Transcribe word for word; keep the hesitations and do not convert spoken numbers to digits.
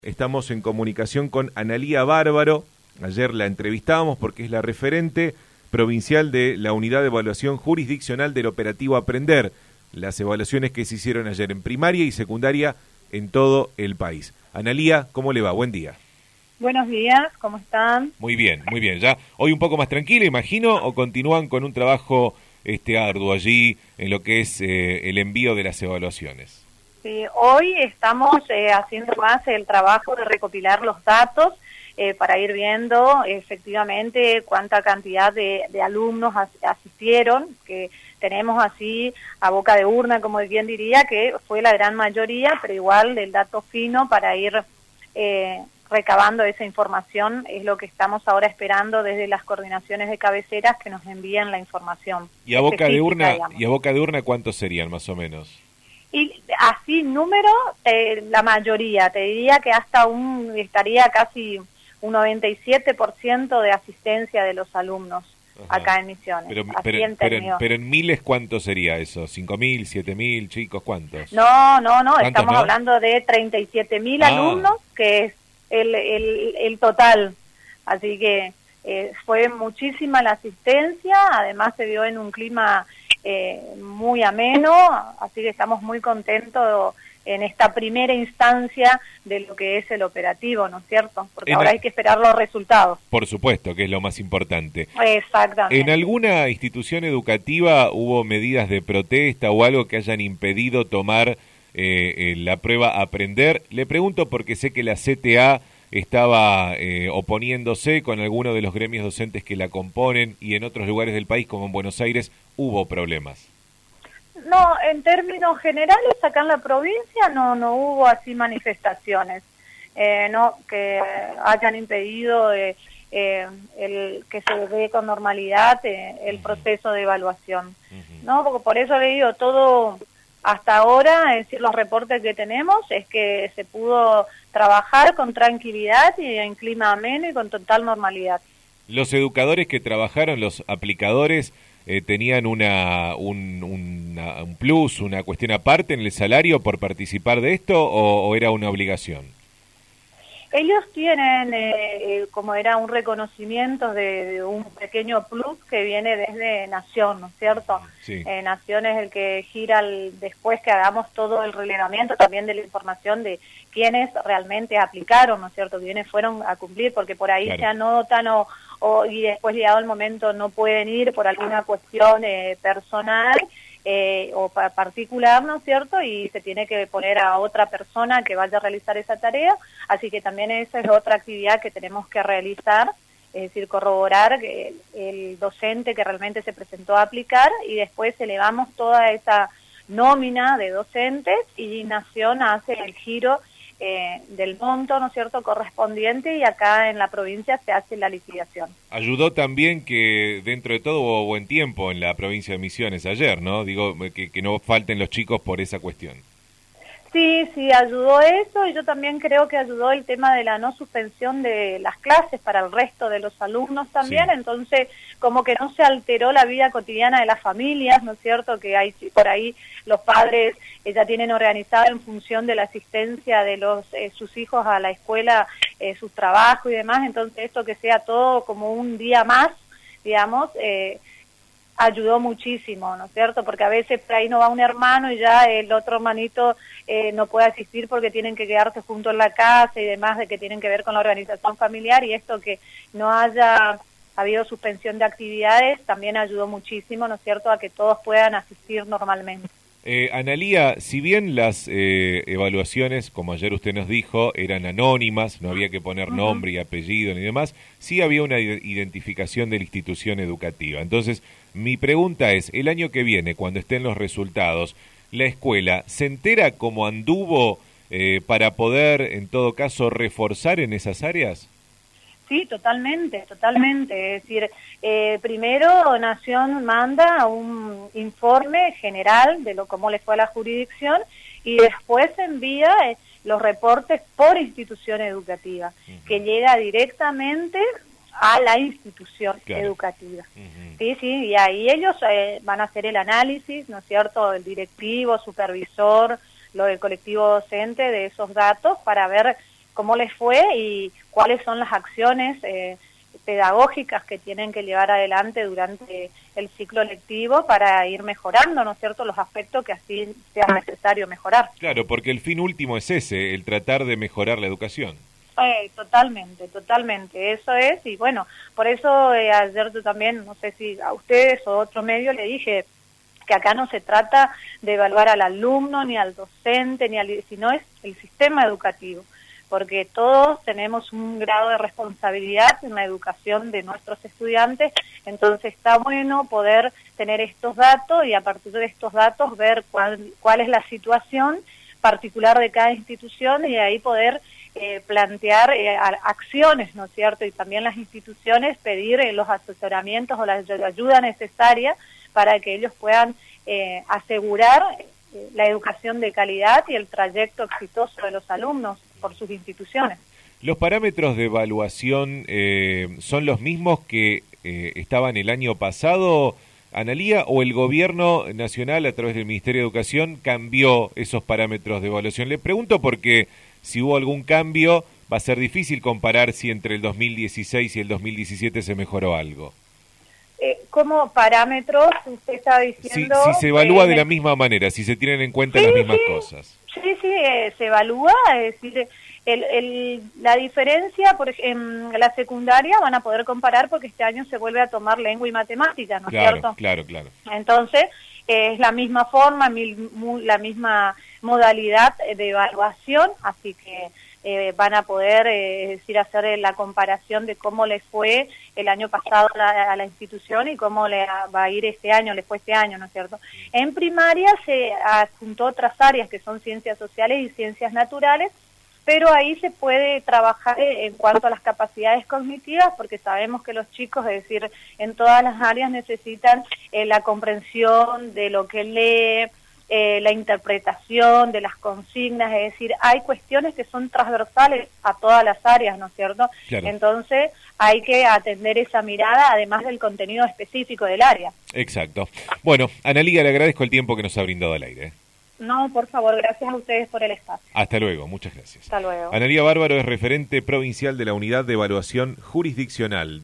Estamos en comunicación con Analía Bárbaro. Ayer la entrevistábamos porque es la referente provincial de la Unidad de Evaluación Jurisdiccional del Operativo Aprender, las evaluaciones que se hicieron ayer en primaria y secundaria en todo el país. Analía, ¿cómo le va? Buen día. Buenos días, ¿cómo están? Muy bien, muy bien. ¿Ya hoy un poco más tranquila, imagino, o continúan con un trabajo este arduo allí en lo que es eh, el envío de las evaluaciones? Sí, hoy estamos eh, haciendo más el trabajo de recopilar los datos eh, para ir viendo efectivamente cuánta cantidad de, de alumnos as asistieron, que tenemos así a boca de urna, como bien diría, que fue la gran mayoría, pero igual el dato fino para ir eh, recabando esa información es lo que estamos ahora esperando desde las coordinaciones de cabeceras que nos envíen la información. ¿Y a boca de urna, y a boca de urna cuántos serían más o menos? Y así, número, eh, la mayoría, te diría que hasta un, estaría casi un noventa y siete por ciento de asistencia de los alumnos. Ajá. Acá en Misiones. Pero, así pero, en pero, en, pero en miles, ¿cuánto sería eso? ¿Cinco mil, siete mil, chicos, cuántos? No, no, no, estamos no? hablando de treinta y siete mil ah. alumnos, que es el, el, el total. Así que eh, fue muchísima la asistencia, además se dio en un clima Eh, muy ameno, así que estamos muy contentos en esta primera instancia de lo que es el operativo, ¿no es cierto? Porque en ahora a... hay que esperar los resultados. Por supuesto, que es lo más importante. Exactamente. ¿En alguna institución educativa hubo medidas de protesta o algo que hayan impedido tomar eh, la prueba Aprender? Le pregunto porque sé que la C T A estaba eh, oponiéndose con algunos de los gremios docentes que la componen y en otros lugares del país, como en Buenos Aires, hubo problemas. No, en términos generales, acá en la provincia no no hubo así manifestaciones, eh, no que hayan impedido eh, eh, el que se dé con normalidad eh, el uh-huh. proceso de evaluación. Uh-huh. No, porque por eso le digo, todo hasta ahora, es decir, los reportes que tenemos es que se pudo trabajar con tranquilidad y en clima ameno y con total normalidad. Los educadores que trabajaron, los aplicadores, eh, ¿tenían una un, una, un plus, una cuestión aparte en el salario por participar de esto o, o era una obligación? Ellos tienen, eh, eh, como era un reconocimiento de, de un pequeño plus que viene desde Nación, ¿no es cierto? Sí. Eh, Nación es el que gira el, después que hagamos todo el relevamiento también de la información de quiénes realmente aplicaron, ¿no es cierto? Quiénes fueron a cumplir, porque por ahí claro. se anotan o, o y después llegado el momento no pueden ir por alguna cuestión eh, personal. Eh, o pa particular, ¿no es cierto? Y se tiene que poner a otra persona que vaya a realizar esa tarea, así que también esa es otra actividad que tenemos que realizar, es decir, corroborar que el, el docente que realmente se presentó a aplicar y después elevamos toda esa nómina de docentes y Nación hace el giro Eh, del monto, ¿no es cierto?, correspondiente y acá en la provincia se hace la liquidación. Ayudó también que dentro de todo hubo buen tiempo en la provincia de Misiones ayer, ¿no? Digo, que, que no falten los chicos por esa cuestión. Sí, sí, ayudó eso y yo también creo que ayudó el tema de la no suspensión de las clases para el resto de los alumnos también, sí. Entonces como que no se alteró la vida cotidiana de las familias, ¿no es cierto? Que hay por ahí los padres eh, ya tienen organizado en función de la asistencia de los eh, sus hijos a la escuela, eh, sus trabajos y demás, entonces esto que sea todo como un día más, digamos, eh, ayudó muchísimo, ¿no es cierto? Porque a veces por ahí no va un hermano y ya el otro hermanito eh, no puede asistir porque tienen que quedarse juntos en la casa y demás, de que tienen que ver con la organización familiar, y esto que no haya habido suspensión de actividades también ayudó muchísimo, ¿no es cierto?, a que todos puedan asistir normalmente. Eh, Analía, si bien las eh, evaluaciones, como ayer usted nos dijo, eran anónimas, no había que poner uh-huh. nombre y apellido ni demás, sí había una identificación de la institución educativa. Entonces, mi pregunta es, el año que viene, cuando estén los resultados, ¿la escuela se entera cómo anduvo eh, para poder, en todo caso, reforzar en esas áreas? Sí, totalmente, totalmente. Es decir, eh, primero Nación manda un informe general de lo cómo le fue a la jurisdicción y después envía eh, los reportes por institución educativa, uh-huh. que llega directamente a la institución claro. educativa. Uh-huh. Sí, sí, y ahí ellos eh, van a hacer el análisis, ¿no es cierto?, el directivo, supervisor, lo del colectivo docente de esos datos para ver cómo les fue y cuáles son las acciones eh, pedagógicas que tienen que llevar adelante durante el ciclo lectivo para ir mejorando, ¿no es cierto?, los aspectos que así sea necesario mejorar. Claro, porque el fin último es ese, el tratar de mejorar la educación. Eh, totalmente, totalmente, eso es, y bueno, por eso eh, ayer yo también, no sé si a ustedes o a otro medio le dije que acá no se trata de evaluar al alumno, ni al docente, ni al, sino es el sistema educativo, porque todos tenemos un grado de responsabilidad en la educación de nuestros estudiantes, entonces está bueno poder tener estos datos y a partir de estos datos ver cuál, cuál es la situación particular de cada institución y ahí poder eh, plantear eh, acciones, ¿no es cierto? Y también las instituciones pedir eh, los asesoramientos o la ayuda necesaria para que ellos puedan eh, asegurar eh, la educación de calidad y el trayecto exitoso de los alumnos por sus instituciones. ¿Los parámetros de evaluación eh, son los mismos que eh, estaban el año pasado, Analía, o el gobierno nacional a través del Ministerio de Educación cambió esos parámetros de evaluación? Le pregunto porque si hubo algún cambio va a ser difícil comparar si entre el dos mil dieciséis y el dos mil diecisiete se mejoró algo. Eh, ¿Cómo parámetros usted está diciendo? Si, si se evalúa eh, de la misma manera, si se tienen en cuenta sí, las mismas sí, cosas. Sí, sí, eh, se evalúa, es decir, el, el, la diferencia por en la secundaria van a poder comparar porque este año se vuelve a tomar lengua y matemática, ¿no es claro, cierto? Claro, claro. Entonces, eh, es la misma forma, mil, muy, la misma modalidad de evaluación, así que eh, van a poder, eh, es decir, hacer la comparación de cómo les fue el año pasado a la, a la institución y cómo le va a ir este año, les fue este año, ¿no es cierto? En primaria se adjuntó otras áreas que son ciencias sociales y ciencias naturales, pero ahí se puede trabajar en cuanto a las capacidades cognitivas, porque sabemos que los chicos, es decir, en todas las áreas necesitan eh, la comprensión de lo que lee, eh, la interpretación de las consignas, es decir, hay cuestiones que son transversales a todas las áreas, ¿no es cierto? Claro. Entonces hay que atender esa mirada, además del contenido específico del área. Exacto. Bueno, Analía, le agradezco el tiempo que nos ha brindado al aire. No, por favor, gracias a ustedes por el espacio. Hasta luego, muchas gracias. Hasta luego. Analía Bárbaro es referente provincial de la Unidad de Evaluación Jurisdiccional.